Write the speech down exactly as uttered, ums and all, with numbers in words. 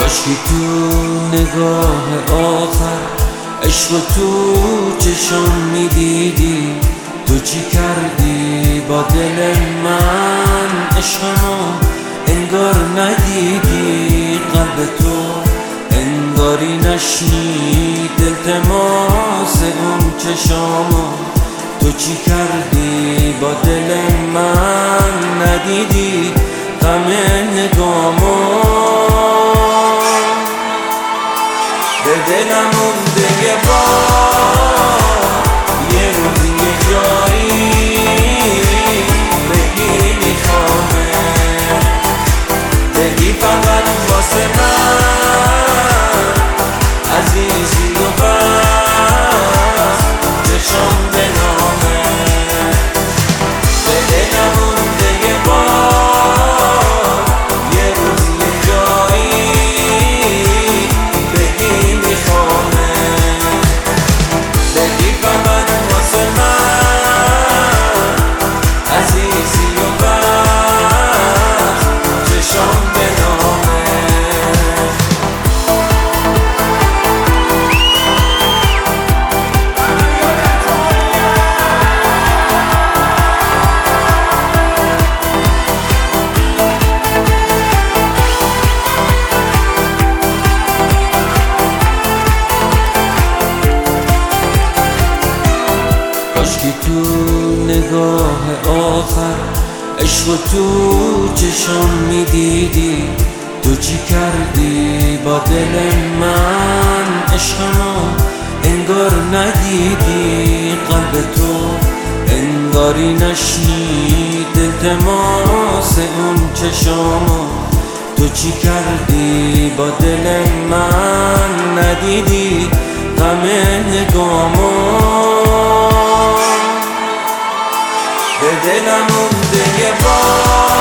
کاشکی تو نگاه آخر عشق تو چشم میدیدی، تو چی کردی با دل من؟ عشقمو انگار ندیدی، قلب تو انگاری نشنید التماس اون چشامو. تو چی کردی با دل من؟ ندیدی غم نگامو. به دلم مونده یه بار، یه روز یه جایی بگی میخوامه، بگی فقط واسه من عزیزی و بس چشم به نامه. به دلم مونده یه بار، یه روز یه جایی بگی میخوامه، بگی فقط واسه من عزیزی و بس چشم به نامه. کاشکی تو نگاه آخر عشق تو چشم میدیدی، تو چی کردی با دل من؟ عشقمو انگار ندیدی، قلب تو انگاری نشنید التماس اون چشامو. تو چی کردی با دل من؟ ندیدی غم نگامو. به دلم مونده یه بار،